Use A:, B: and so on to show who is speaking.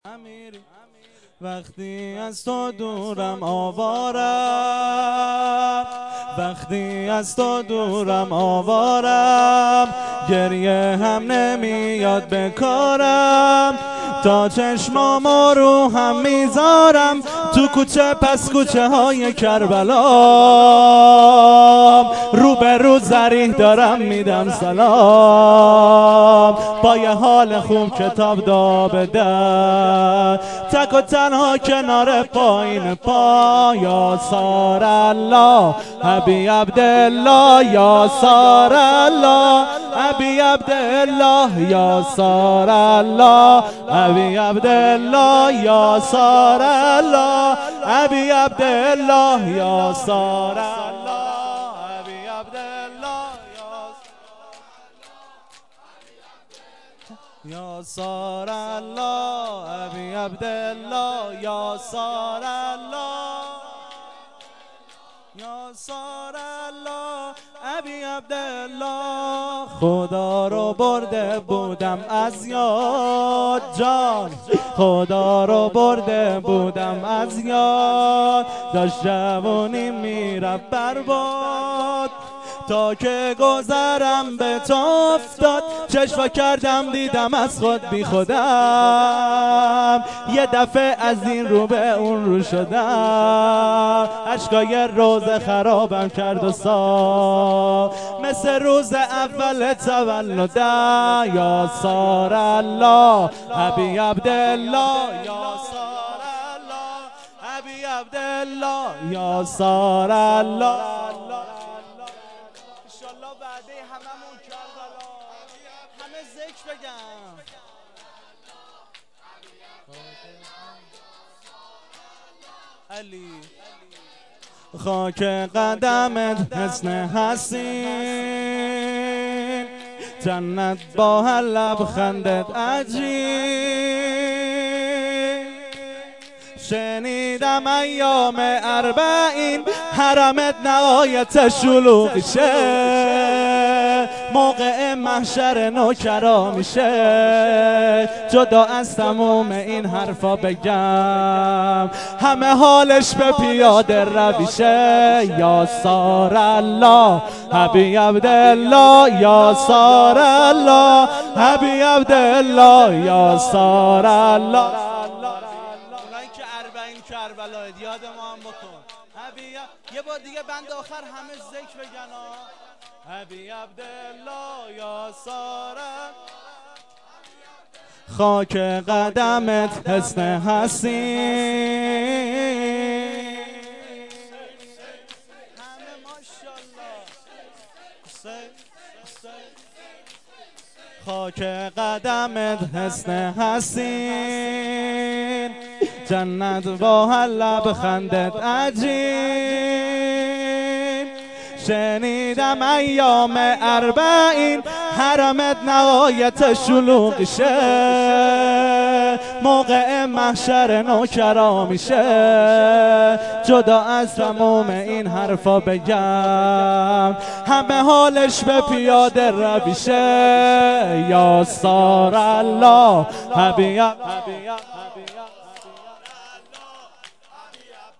A: امیری وقتی از تو دورم آوارم، وقتی از تو دورم آوارم، گریه هم نمیاد به کارم، تا چشمامو رو هم میذارم تو کوچه پس کوچه های کربلا، رو به رو زریح دارم میدم سلام، با یه حال خوب کتاب بده، تک و تنها کنار پایین پا، یا سار الله ابی عبدالله، یا سار الله ابی عبدالله، یا سار الله ابی عبدالله، یا سار الله ابی عبدالله، یا سار الله ابی عبدالله، یا سار الله ابی عبدالله، یا سار الله، یا سار الله ابی عبدالله. خدا رو برده بودم از یاد جان، خدا رو برده بودم از یاد، داشت جوانی میرفت برباد، تا که گذرم به تو افتاد، چشم کردم دیدم از خود بی خودم، یه دفعه از این رو به اون رو شدم، اشکای روز خرابم کرد و سا مثل روز اول تولدم، یا سار الله ابی عبدالله، یا سار الله ابی عبدالله، یا سار الله. انشالله بعده هممون کربلا همه ذکر بگم. علی خاک قدمت حسن حسین، جنت با هر لبخندت عجیب، شنیدم ایام اربعین حرمت نهایت شلوغشه، موقع محشر نوکرا میشه، جدا از تموم این حرفا بگم همه حالش به پیاده رویشه، یا سار الله ابی عبدالله، یا سار الله ابی عبدالله، یا سار الله. کربلا یاد ما هم بکن. یه بار دیگه بند آخر همه ذکر بگن ابی عبدالله، یا سار خاک قدمت حسن حسین، همه ماشاءالله، خاک قدمت حسن حسین، جنت با هر لبخندت عجیب، شنیدم ایام اربعین حرمت نهایت شلوغشه، موقع محشر نوکرا میشه، جدا از تموم این حرفا بگم همه حالش به پیاده رویشه، یا سار الله ابی